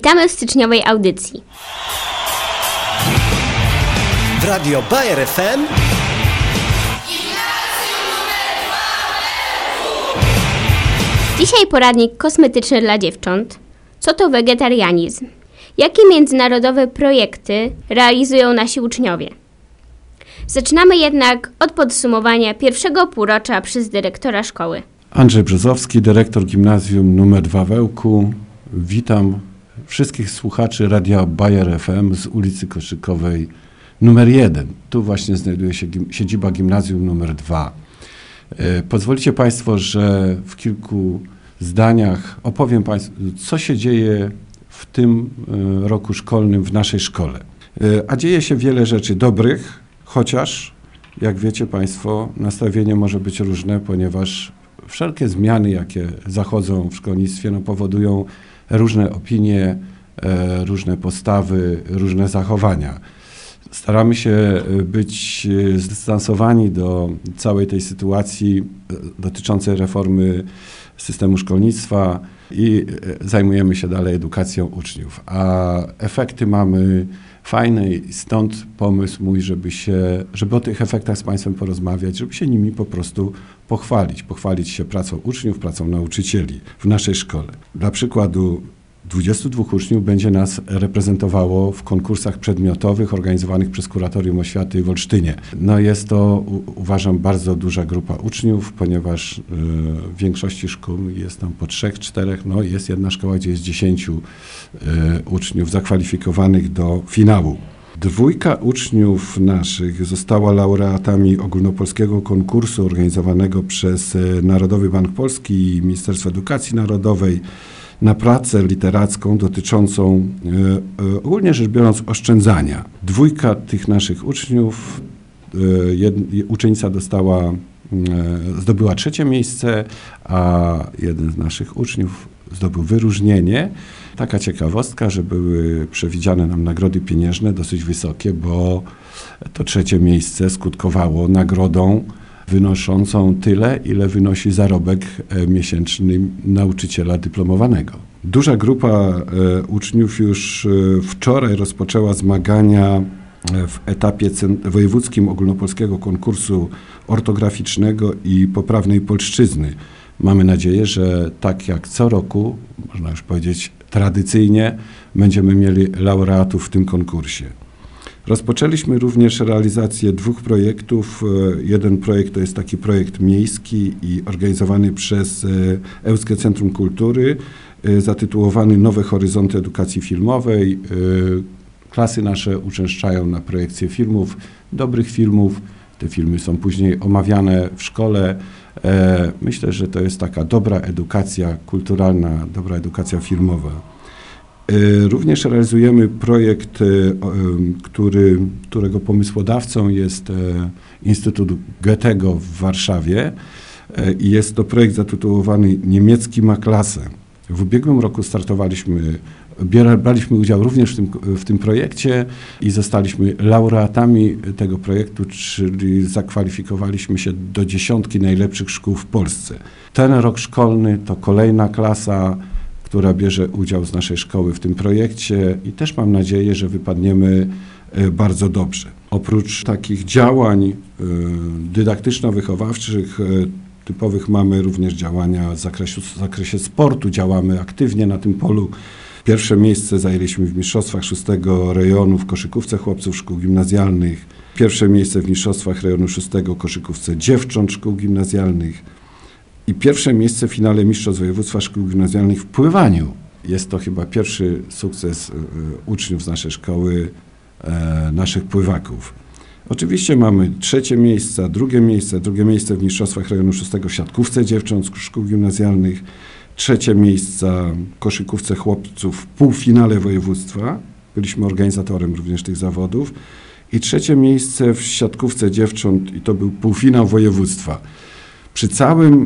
Witamy w styczniowej audycji. Radio Bayer FM. Dzisiaj poradnik kosmetyczny dla dziewcząt. Co to wegetarianizm? Jakie międzynarodowe projekty realizują nasi uczniowie? Zaczynamy jednak od podsumowania pierwszego półrocza przez dyrektora szkoły. Andrzej Brzozowski, dyrektor gimnazjum nr 2 w Ełku. Witam wszystkich słuchaczy Radia Bayer FM z ulicy Koszykowej nr 1. Tu właśnie znajduje się siedziba gimnazjum nr 2. Pozwolicie Państwo, że w kilku zdaniach opowiem Państwu, co się dzieje w tym roku szkolnym w naszej szkole. A dzieje się wiele rzeczy dobrych, chociaż, jak wiecie Państwo, nastawienie może być różne, ponieważ wszelkie zmiany, jakie zachodzą w szkolnictwie, powodują różne opinie, różne postawy, różne zachowania. Staramy się być zdystansowani do całej tej sytuacji dotyczącej reformy systemu szkolnictwa i zajmujemy się dalej edukacją uczniów. A efekty mamy fajne i stąd pomysł mój, żeby o tych efektach z Państwem porozmawiać, żeby się nimi po prostu pochwalić się pracą uczniów, pracą nauczycieli w naszej szkole. Dla przykładu 22 uczniów będzie nas reprezentowało w konkursach przedmiotowych organizowanych przez Kuratorium Oświaty w Olsztynie. Jest to, uważam, bardzo duża grupa uczniów, ponieważ w większości szkół jest tam po 3-4, jest jedna szkoła, gdzie jest 10 uczniów zakwalifikowanych do finału. 2 uczniów naszych została laureatami ogólnopolskiego konkursu organizowanego przez Narodowy Bank Polski i Ministerstwo Edukacji Narodowej na pracę literacką dotyczącą, ogólnie rzecz biorąc, oszczędzania. 2 tych naszych uczniów, uczennica zdobyła 3. miejsce, a jeden z naszych uczniów zdobył wyróżnienie. Taka ciekawostka, że były przewidziane nam nagrody pieniężne dosyć wysokie, bo to 3. miejsce skutkowało nagrodą wynoszącą tyle, ile wynosi zarobek miesięczny nauczyciela dyplomowanego. Duża grupa uczniów już wczoraj rozpoczęła zmagania w etapie wojewódzkim ogólnopolskiego konkursu ortograficznego i poprawnej polszczyzny. Mamy nadzieję, że tak jak co roku, można już powiedzieć tradycyjnie, będziemy mieli laureatów w tym konkursie. Rozpoczęliśmy również realizację 2 projektów. Jeden projekt to jest taki projekt miejski i organizowany przez Ełskie Centrum Kultury, zatytułowany Nowe Horyzonty Edukacji Filmowej. Klasy nasze uczęszczają na projekcję filmów, dobrych filmów. Te filmy są później omawiane w szkole. Myślę, że to jest taka dobra edukacja kulturalna, dobra edukacja filmowa. Również realizujemy projekt, którego pomysłodawcą jest Instytut Goethego w Warszawie i jest to projekt zatytułowany Niemiecki ma klasę. W ubiegłym roku braliśmy udział również w tym projekcie i zostaliśmy laureatami tego projektu, czyli zakwalifikowaliśmy się do 10 najlepszych szkół w Polsce. Ten rok szkolny to kolejna klasa, która bierze udział z naszej szkoły w tym projekcie i też mam nadzieję, że wypadniemy bardzo dobrze. Oprócz takich działań dydaktyczno-wychowawczych typowych mamy również działania w zakresie sportu, działamy aktywnie na tym polu. 1. miejsce zajęliśmy w mistrzostwach 6. rejonu w koszykówce chłopców szkół gimnazjalnych, 1. miejsce w mistrzostwach rejonu 6. koszykówce dziewcząt szkół gimnazjalnych i 1. miejsce w finale mistrzostw województwa szkół gimnazjalnych w pływaniu. Jest to chyba pierwszy sukces uczniów z naszej szkoły, naszych pływaków. Oczywiście mamy 3. miejsce, 2. miejsce w mistrzostwach rejonu 6. w siatkówce dziewcząt szkół gimnazjalnych, 3. miejsce w koszykówce chłopców w półfinale województwa. Byliśmy organizatorem również tych zawodów. I 3. miejsce w siatkówce dziewcząt i to był półfinał województwa. Przy całym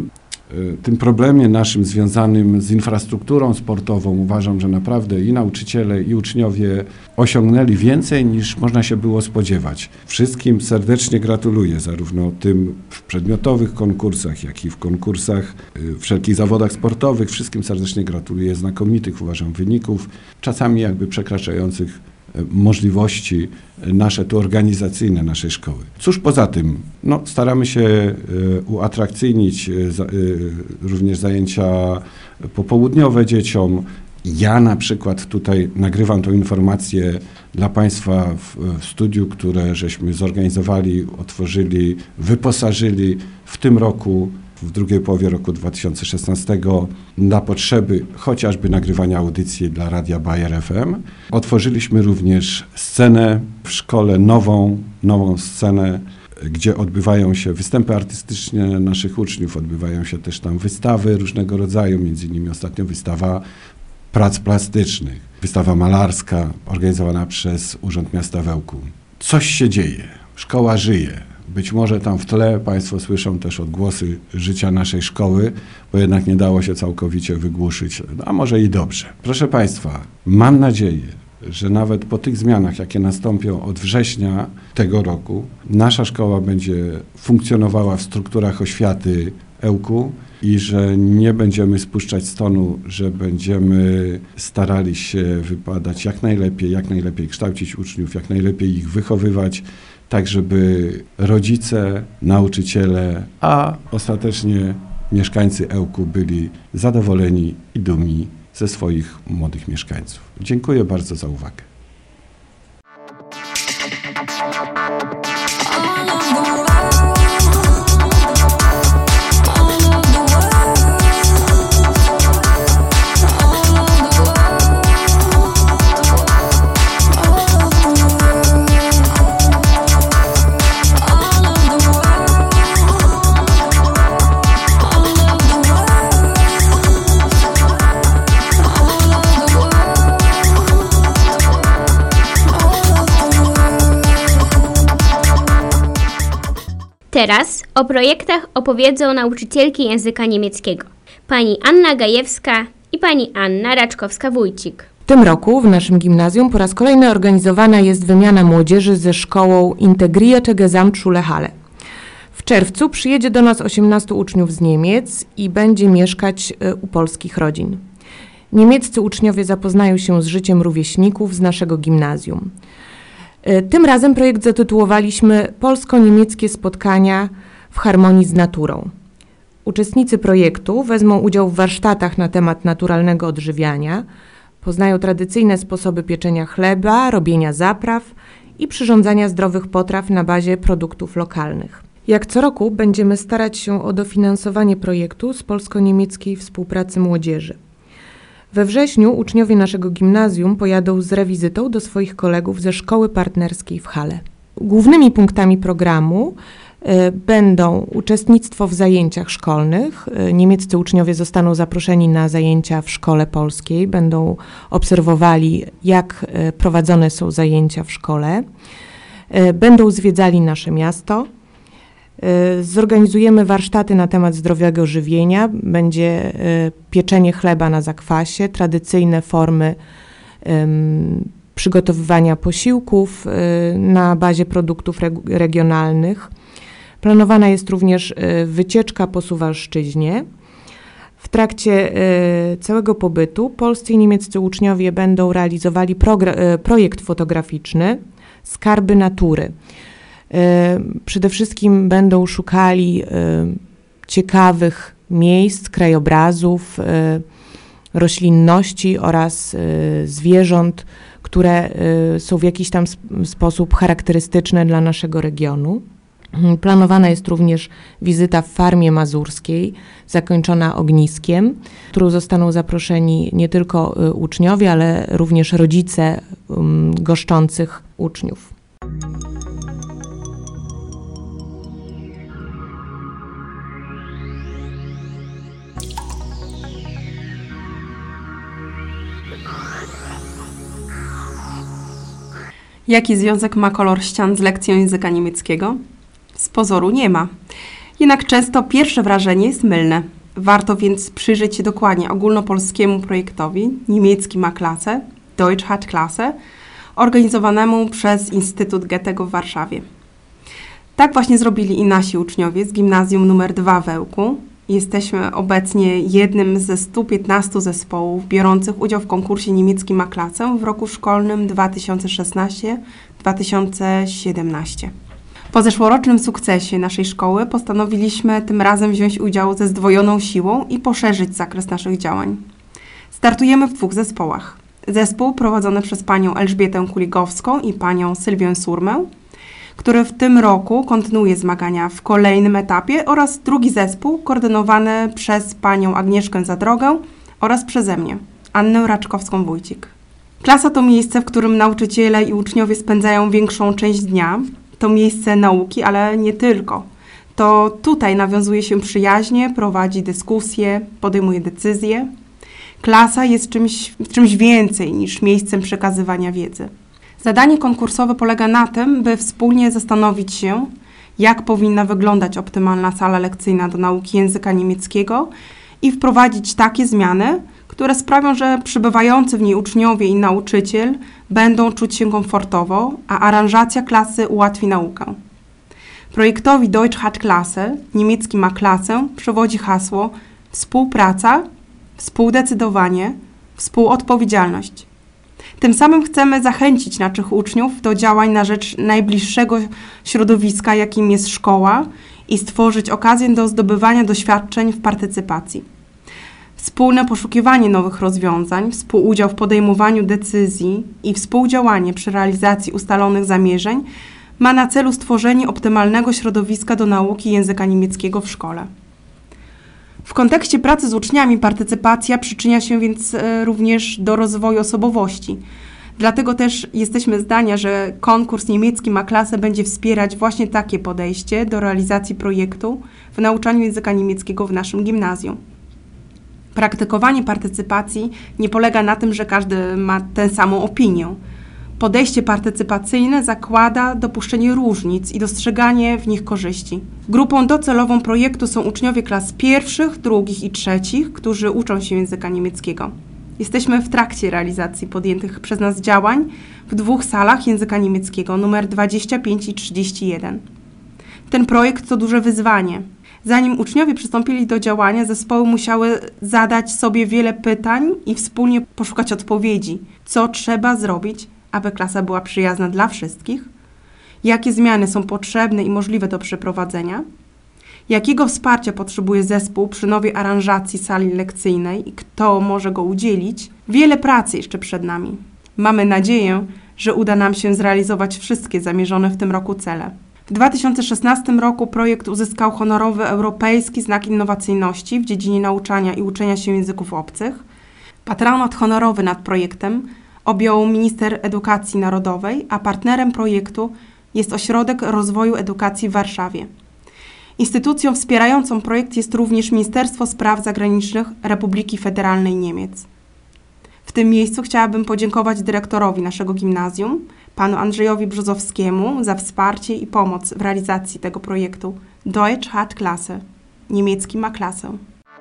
tym problemie naszym związanym z infrastrukturą sportową uważam, że naprawdę i nauczyciele, i uczniowie osiągnęli więcej niż można się było spodziewać. Wszystkim serdecznie gratuluję, zarówno tym w przedmiotowych konkursach, jak i w konkursach, wszelkich zawodach sportowych. Wszystkim serdecznie gratuluję znakomitych, uważam, wyników, czasami jakby przekraczających możliwości nasze tu organizacyjne naszej szkoły. Cóż poza tym, staramy się uatrakcyjnić również zajęcia popołudniowe dzieciom. Ja na przykład tutaj nagrywam tą informację dla Państwa w studiu, które żeśmy zorganizowali, otworzyli, wyposażyli w tym roku, w drugiej połowie roku 2016 na potrzeby chociażby nagrywania audycji dla Radia Bayer FM. Otworzyliśmy również scenę w szkole, nową scenę, gdzie odbywają się występy artystyczne naszych uczniów, odbywają się też tam wystawy różnego rodzaju, między innymi ostatnio wystawa prac plastycznych, wystawa malarska organizowana przez Urząd Miasta Wełku. Coś się dzieje, szkoła żyje. Być może tam w tle Państwo słyszą też odgłosy życia naszej szkoły, bo jednak nie dało się całkowicie wygłuszyć, a może i dobrze. Proszę Państwa, mam nadzieję, że nawet po tych zmianach, jakie nastąpią od września tego roku, nasza szkoła będzie funkcjonowała w strukturach oświaty Ełku i że nie będziemy spuszczać z tonu, że będziemy starali się wypadać jak najlepiej kształcić uczniów, jak najlepiej ich wychowywać, tak żeby rodzice, nauczyciele, a ostatecznie mieszkańcy Ełku byli zadowoleni i dumni ze swoich młodych mieszkańców. Dziękuję bardzo za uwagę. Teraz o projektach opowiedzą nauczycielki języka niemieckiego, pani Anna Gajewska i pani Anna Raczkowska-Wójcik. W tym roku w naszym gimnazjum po raz kolejny organizowana jest wymiana młodzieży ze szkołą Integrierte Gesamtschule Halle. W czerwcu przyjedzie do nas 18 uczniów z Niemiec i będzie mieszkać u polskich rodzin. Niemieccy uczniowie zapoznają się z życiem rówieśników z naszego gimnazjum. Tym razem projekt zatytułowaliśmy Polsko-niemieckie spotkania w harmonii z naturą. Uczestnicy projektu wezmą udział w warsztatach na temat naturalnego odżywiania, poznają tradycyjne sposoby pieczenia chleba, robienia zapraw i przyrządzania zdrowych potraw na bazie produktów lokalnych. Jak co roku będziemy starać się o dofinansowanie projektu z polsko-niemieckiej współpracy młodzieży. We wrześniu uczniowie naszego gimnazjum pojadą z rewizytą do swoich kolegów ze szkoły partnerskiej w Halle. Głównymi punktami programu będą uczestnictwo w zajęciach szkolnych. Niemieccy uczniowie zostaną zaproszeni na zajęcia w szkole polskiej, będą obserwowali, jak prowadzone są zajęcia w szkole, będą zwiedzali nasze miasto. Zorganizujemy warsztaty na temat zdrowego żywienia, będzie pieczenie chleba na zakwasie, tradycyjne formy przygotowywania posiłków na bazie produktów regionalnych. Planowana jest również wycieczka po Suwalszczyźnie. W trakcie całego pobytu polscy i niemieccy uczniowie będą realizowali projekt fotograficzny Skarby natury. Przede wszystkim będą szukali ciekawych miejsc, krajobrazów, roślinności oraz zwierząt, które są w jakiś tam sposób charakterystyczne dla naszego regionu. Planowana jest również wizyta w farmie mazurskiej, zakończona ogniskiem, w którą zostaną zaproszeni nie tylko uczniowie, ale również rodzice goszczących uczniów. Jaki związek ma kolor ścian z lekcją języka niemieckiego? Z pozoru nie ma. Jednak często pierwsze wrażenie jest mylne. Warto więc przyjrzeć się dokładnie ogólnopolskiemu projektowi Niemiecki ma klasę, Deutsch hat Klasse, organizowanemu przez Instytut Goethego w Warszawie. Tak właśnie zrobili i nasi uczniowie z gimnazjum nr 2 w Ełku. Jesteśmy obecnie jednym ze 115 zespołów biorących udział w konkursie Niemiecki ma klasę w roku szkolnym 2016-2017. Po zeszłorocznym sukcesie naszej szkoły postanowiliśmy tym razem wziąć udział ze zdwojoną siłą i poszerzyć zakres naszych działań. Startujemy w 2 zespołach. Zespół prowadzony przez panią Elżbietę Kuligowską i panią Sylwię Surmę, który w tym roku kontynuuje zmagania w kolejnym etapie, oraz drugi zespół koordynowany przez panią Agnieszkę Zadrogę oraz przeze mnie, Annę Raczkowską-Wójcik. Klasa to miejsce, w którym nauczyciele i uczniowie spędzają większą część dnia. To miejsce nauki, ale nie tylko. To tutaj nawiązuje się przyjaźnie, prowadzi dyskusje, podejmuje decyzje. Klasa jest czymś więcej niż miejscem przekazywania wiedzy. Zadanie konkursowe polega na tym, by wspólnie zastanowić się, jak powinna wyglądać optymalna sala lekcyjna do nauki języka niemieckiego i wprowadzić takie zmiany, które sprawią, że przybywający w niej uczniowie i nauczyciel będą czuć się komfortowo, a aranżacja klasy ułatwi naukę. Projektowi Deutsch hat Klasse, Niemiecki ma klasę, przewodzi hasło współpraca, współdecydowanie, współodpowiedzialność. Tym samym chcemy zachęcić naszych uczniów do działań na rzecz najbliższego środowiska, jakim jest szkoła, i stworzyć okazję do zdobywania doświadczeń w partycypacji. Wspólne poszukiwanie nowych rozwiązań, współudział w podejmowaniu decyzji i współdziałanie przy realizacji ustalonych zamierzeń ma na celu stworzenie optymalnego środowiska do nauki języka niemieckiego w szkole. W kontekście pracy z uczniami partycypacja przyczynia się więc również do rozwoju osobowości. Dlatego też jesteśmy zdania, że konkurs Niemiecki ma klasę będzie wspierać właśnie takie podejście do realizacji projektu w nauczaniu języka niemieckiego w naszym gimnazjum. Praktykowanie partycypacji nie polega na tym, że każdy ma tę samą opinię. Podejście partycypacyjne zakłada dopuszczenie różnic i dostrzeganie w nich korzyści. Grupą docelową projektu są uczniowie klas 1., 2. i 3., którzy uczą się języka niemieckiego. Jesteśmy w trakcie realizacji podjętych przez nas działań w 2 salach języka niemieckiego, numer 25 i 31. Ten projekt to duże wyzwanie. Zanim uczniowie przystąpili do działania, zespoły musiały zadać sobie wiele pytań i wspólnie poszukać odpowiedzi, co trzeba zrobić, aby klasa była przyjazna dla wszystkich, jakie zmiany są potrzebne i możliwe do przeprowadzenia, jakiego wsparcia potrzebuje zespół przy nowej aranżacji sali lekcyjnej i kto może go udzielić. Wiele pracy jeszcze przed nami. Mamy nadzieję, że uda nam się zrealizować wszystkie zamierzone w tym roku cele. W 2016 roku projekt uzyskał honorowy europejski znak innowacyjności w dziedzinie nauczania i uczenia się języków obcych. Patronat honorowy nad projektem objął minister edukacji narodowej, a partnerem projektu jest Ośrodek Rozwoju Edukacji w Warszawie. Instytucją wspierającą projekt jest również Ministerstwo Spraw Zagranicznych Republiki Federalnej Niemiec. W tym miejscu chciałabym podziękować dyrektorowi naszego gimnazjum, panu Andrzejowi Brzozowskiemu, za wsparcie i pomoc w realizacji tego projektu Deutsch hat Klasse. Niemiecki ma klasę.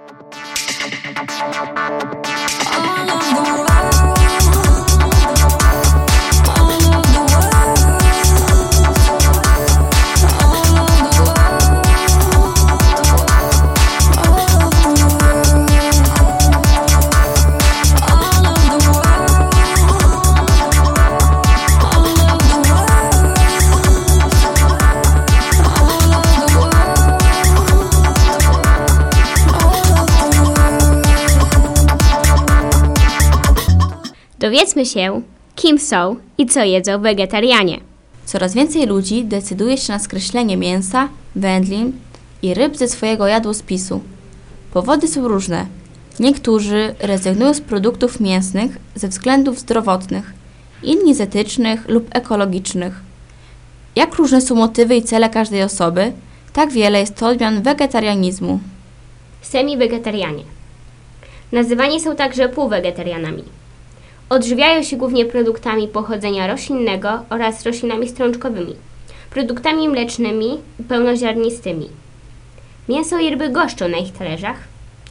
Dowiedzmy się, kim są i co jedzą wegetarianie. Coraz więcej ludzi decyduje się na skreślenie mięsa, wędlin i ryb ze swojego jadłospisu. Powody są różne. Niektórzy rezygnują z produktów mięsnych ze względów zdrowotnych, inni z etycznych lub ekologicznych. Jak różne są motywy i cele każdej osoby, tak wiele jest to odmian wegetarianizmu. Semi-wegetarianie. Nazywani są także półwegetarianami. Odżywiają się głównie produktami pochodzenia roślinnego oraz roślinami strączkowymi, produktami mlecznymi i pełnoziarnistymi. Mięso i ryby goszczą na ich talerzach,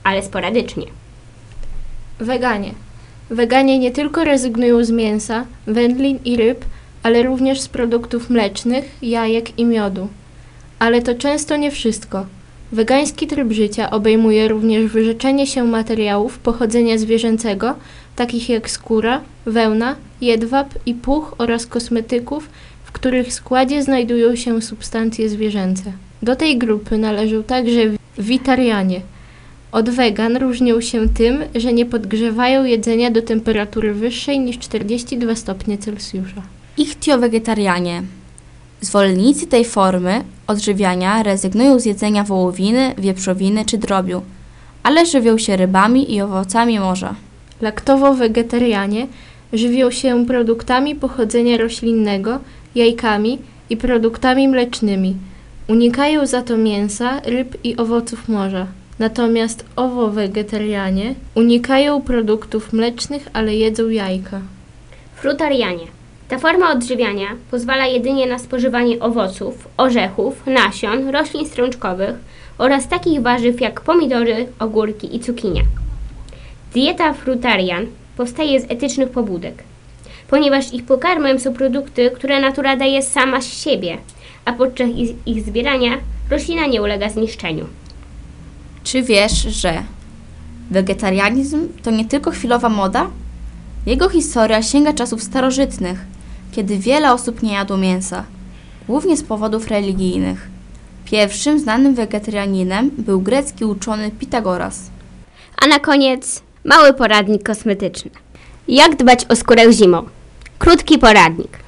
ale sporadycznie. Weganie. Weganie nie tylko rezygnują z mięsa, wędlin i ryb, ale również z produktów mlecznych, jajek i miodu. Ale to często nie wszystko. Wegański tryb życia obejmuje również wyrzeczenie się materiałów pochodzenia zwierzęcego, takich jak skóra, wełna, jedwab i puch oraz kosmetyków, w których składzie znajdują się substancje zwierzęce. Do tej grupy należą także witarianie. Od wegan różnią się tym, że nie podgrzewają jedzenia do temperatury wyższej niż 42 stopnie Celsjusza. Ichtiowegetarianie. Zwolennicy tej formy odżywiania rezygnują z jedzenia wołowiny, wieprzowiny czy drobiu, ale żywią się rybami i owocami morza. Laktowo-wegetarianie żywią się produktami pochodzenia roślinnego, jajkami i produktami mlecznymi. Unikają za to mięsa, ryb i owoców morza. Natomiast owo-wegetarianie unikają produktów mlecznych, ale jedzą jajka. Frutarianie. Ta forma odżywiania pozwala jedynie na spożywanie owoców, orzechów, nasion, roślin strączkowych oraz takich warzyw jak pomidory, ogórki i cukinia. Dieta frutarian powstaje z etycznych pobudek, ponieważ ich pokarmem są produkty, które natura daje sama z siebie, a podczas ich zbierania roślina nie ulega zniszczeniu. Czy wiesz, że wegetarianizm to nie tylko chwilowa moda? Jego historia sięga czasów starożytnych, kiedy wiele osób nie jadło mięsa, głównie z powodów religijnych. Pierwszym znanym wegetarianinem był grecki uczony Pitagoras. A na koniec mały poradnik kosmetyczny. Jak dbać o skórę zimą? Krótki poradnik.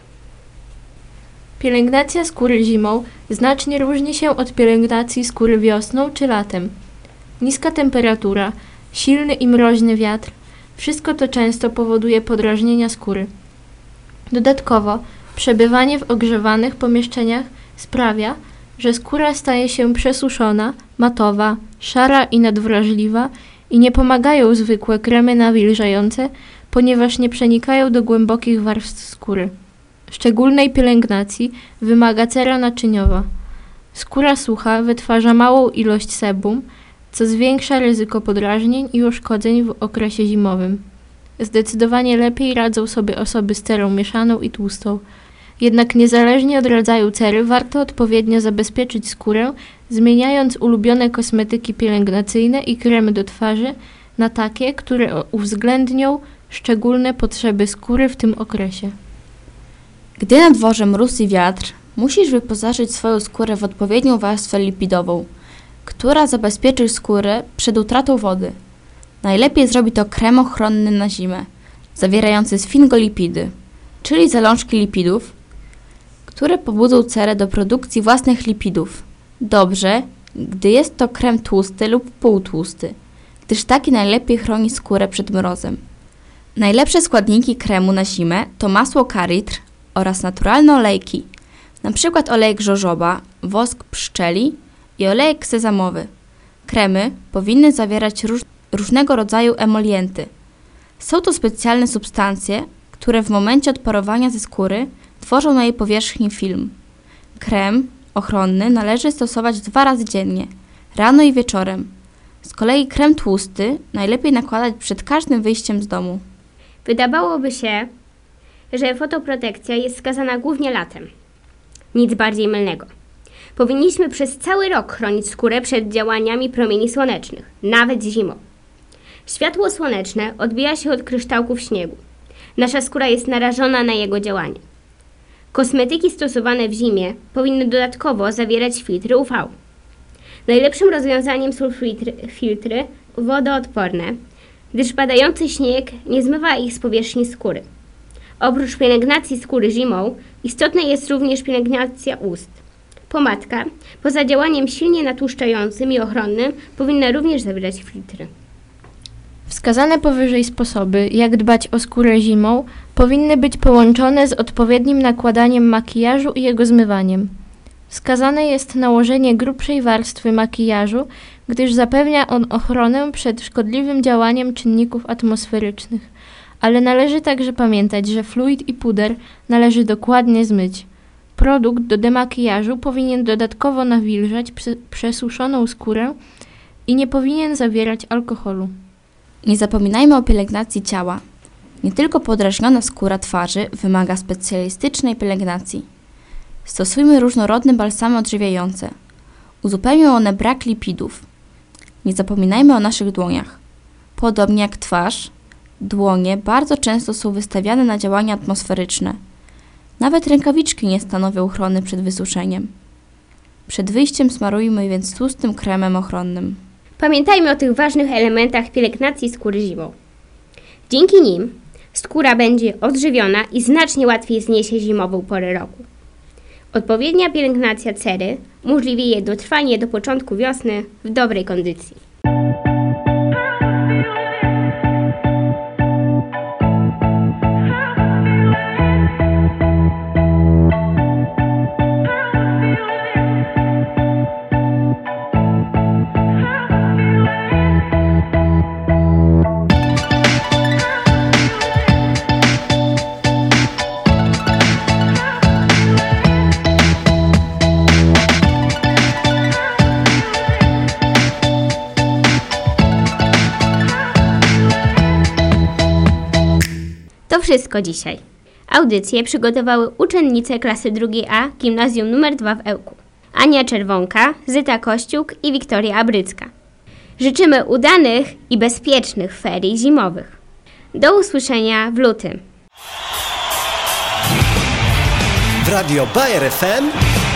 Pielęgnacja skóry zimą znacznie różni się od pielęgnacji skóry wiosną czy latem. Niska temperatura, silny i mroźny wiatr, wszystko to często powoduje podrażnienia skóry. Dodatkowo, przebywanie w ogrzewanych pomieszczeniach sprawia, że skóra staje się przesuszona, matowa, szara i nadwrażliwa i nie pomagają zwykłe kremy nawilżające, ponieważ nie przenikają do głębokich warstw skóry. Szczególnej pielęgnacji wymaga cera naczyniowa. Skóra sucha wytwarza małą ilość sebum, co zwiększa ryzyko podrażnień i uszkodzeń w okresie zimowym. Zdecydowanie lepiej radzą sobie osoby z cerą mieszaną i tłustą. Jednak niezależnie od rodzaju cery warto odpowiednio zabezpieczyć skórę, zmieniając ulubione kosmetyki pielęgnacyjne i kremy do twarzy na takie, które uwzględnią szczególne potrzeby skóry w tym okresie. Gdy na dworze mróz i wiatr, musisz wyposażyć swoją skórę w odpowiednią warstwę lipidową, która zabezpieczy skórę przed utratą wody. Najlepiej zrobi to krem ochronny na zimę, zawierający sfingolipidy, czyli zalążki lipidów, które pobudzą cerę do produkcji własnych lipidów. Dobrze, gdy jest to krem tłusty lub półtłusty, gdyż taki najlepiej chroni skórę przed mrozem. Najlepsze składniki kremu na zimę to masło karitr oraz naturalne olejki, np. olejek żożoba, wosk pszczeli i olejek sezamowy. Kremy powinny zawierać różnego rodzaju emolienty. Są to specjalne substancje, które w momencie odparowania ze skóry tworzą na jej powierzchni film. Krem ochronny należy stosować 2 razy dziennie, rano i wieczorem. Z kolei krem tłusty najlepiej nakładać przed każdym wyjściem z domu. Wydawałoby się, że fotoprotekcja jest skazana głównie latem. Nic bardziej mylnego. Powinniśmy przez cały rok chronić skórę przed działaniami promieni słonecznych, nawet zimą. Światło słoneczne odbija się od kryształków śniegu. Nasza skóra jest narażona na jego działanie. Kosmetyki stosowane w zimie powinny dodatkowo zawierać filtry UV. Najlepszym rozwiązaniem są filtry wodoodporne, gdyż padający śnieg nie zmywa ich z powierzchni skóry. Oprócz pielęgnacji skóry zimą, istotna jest również pielęgnacja ust. Pomadka, poza działaniem silnie natłuszczającym i ochronnym, powinna również zawierać filtry. Wskazane powyżej sposoby, jak dbać o skórę zimą, powinny być połączone z odpowiednim nakładaniem makijażu i jego zmywaniem. Wskazane jest nałożenie grubszej warstwy makijażu, gdyż zapewnia on ochronę przed szkodliwym działaniem czynników atmosferycznych. Ale należy także pamiętać, że fluid i puder należy dokładnie zmyć. Produkt do demakijażu powinien dodatkowo nawilżać przesuszoną skórę i nie powinien zawierać alkoholu. Nie zapominajmy o pielęgnacji ciała. Nie tylko podrażniona skóra twarzy wymaga specjalistycznej pielęgnacji. Stosujmy różnorodne balsamy odżywiające. Uzupełnią one brak lipidów. Nie zapominajmy o naszych dłoniach. Podobnie jak twarz, dłonie bardzo często są wystawiane na działania atmosferyczne. Nawet rękawiczki nie stanowią ochrony przed wysuszeniem. Przed wyjściem smarujmy więc tłustym kremem ochronnym. Pamiętajmy o tych ważnych elementach pielęgnacji skóry zimą. Dzięki nim skóra będzie odżywiona i znacznie łatwiej zniesie zimową porę roku. Odpowiednia pielęgnacja cery umożliwi jej dotrwanie do początku wiosny w dobrej kondycji. To wszystko dzisiaj. Audycję przygotowały uczennice klasy 2A Gimnazjum nr 2 w Ełku. Ania Czerwonka, Zyta Kościuk i Wiktoria Abrycka. Życzymy udanych i bezpiecznych ferii zimowych. Do usłyszenia w lutym. W Radio Bayer FM